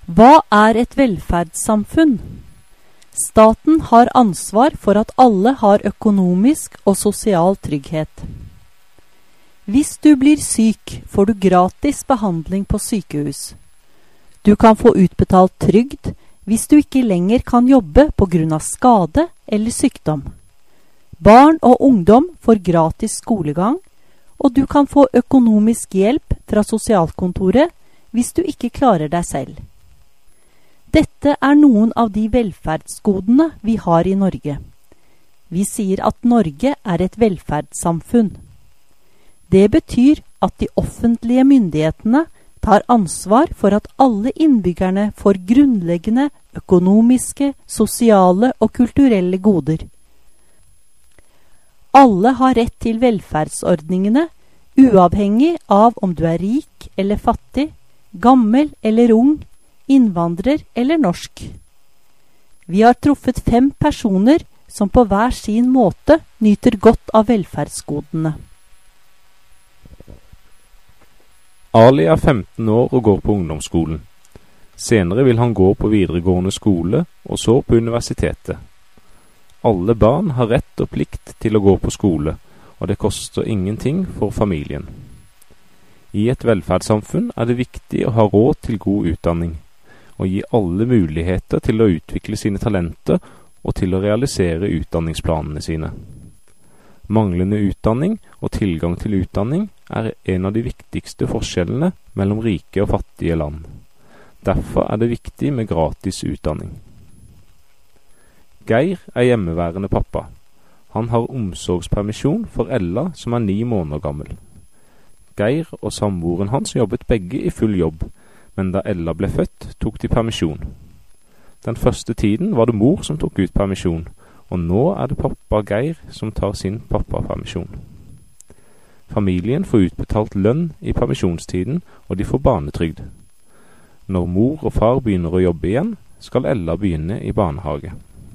Hva er et velferdssamfunn? Staten har ansvar for at alle har økonomisk og sosial trygghet. Hvis du blir syk, får du gratis behandling på sykehus. Du kan få utbetalt trygd hvis du ikke lenger kan jobbe på grunn av skade eller sykdom. Barn og ungdom får gratis skolegang, og du kan få økonomisk hjelp fra sosialkontoret hvis du ikke klarer deg selv. Dette er noen av de velferdsgodene vi har i Norge. Vi sier at Norge er et velferdssamfunn. Det betyr at de offentlige myndighetene tar ansvar for at alle innbyggerne får grunnleggende økonomiske, sosiale og kulturelle goder. Alle har rett til velferdsordningene, uavhengig av om du er rik eller fattig, gammel eller ung, innvandrer eller norsk. Vi har truffet 5 personer som på hver sin måte nyter godt av velferdsgodene. Ali er 15 år og går på ungdomsskolen. Senere vil han gå på videregående skole og så på universitetet. Alle barn har rett og plikt til å gå på skole, og det koster ingenting for familien. I et velferdssamfunn er det viktig å ha råd til god utdanning, og gi alle muligheter til å utvikle sine talenter og til å realisere utdanningsplanene sine. Manglende utdanning og tilgang til utdanning er en av de viktigste forskjellene mellom rike og fattige land. Derfor er det viktig med gratis utdanning. Geir er hjemmeværende pappa. Han har omsorgspermisjon for Ella som er 9 måneder gammel. Geir og samboeren hans jobbet begge i full jobb, men da Ella ble født, tok de permisjon. Den første tiden var det mor som tok ut permisjon, og nå er det pappa Geir som tar sin pappapermisjon. Familien får utbetalt lønn i permisjonstiden, og de får barnetrygd. Når mor og far begynner å jobbe igjen, skal Ella begynne i barnehage.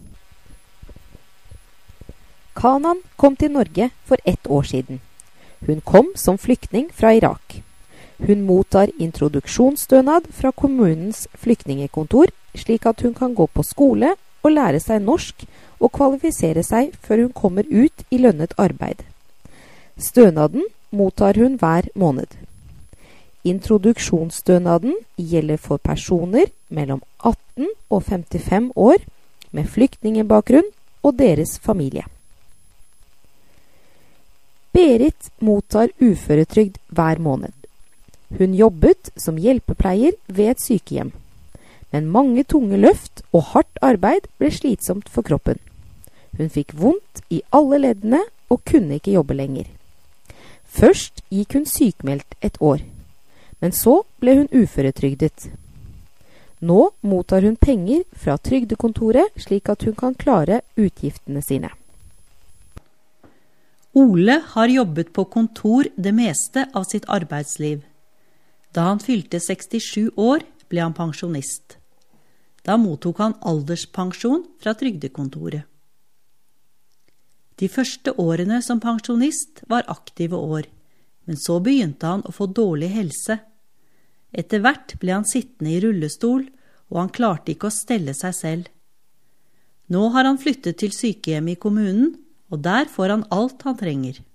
Kanan kom til Norge for 1 år siden. Hun kom som flyktning fra Irak. Hun mottar introduksjonsstønad fra kommunens flyktningekontor, slik at hun kan gå på skole og lære seg norsk og kvalifisere seg før hun kommer ut i lønnet arbeid. Stønaden mottar hun hver måned. Introduksjonsstønaden gjelder for personer mellom 18 og 55 år med flyktningebakgrunn og deres familie. Berit mottar uføretrygd hver måned. Hun jobbet som hjelpepleier ved et sykehjem, men mange tunge løft og hardt arbeid ble slitsomt for kroppen. Hun fikk vondt i alle leddene og kunne ikke jobbe lenger. Først gikk hun sykmeldt 1 år, men så ble hun uføretrygdet. Nå mottar hun penger fra trygdekontoret slik at hun kan klare utgiftene sine. Ole har jobbet på kontor det meste av sitt arbeidsliv. Da han fylte 67 år, ble han pensjonist. Da mottok han alderspensjon fra trygdekontoret. De første årene som pensjonist var aktive år, men så begynte han å få dårlig helse. Etter hvert ble han sittende i rullestol, og han klarte ikke å stelle seg selv. Nå har han flyttet til sykehjem i kommunen, og der får han alt han trenger.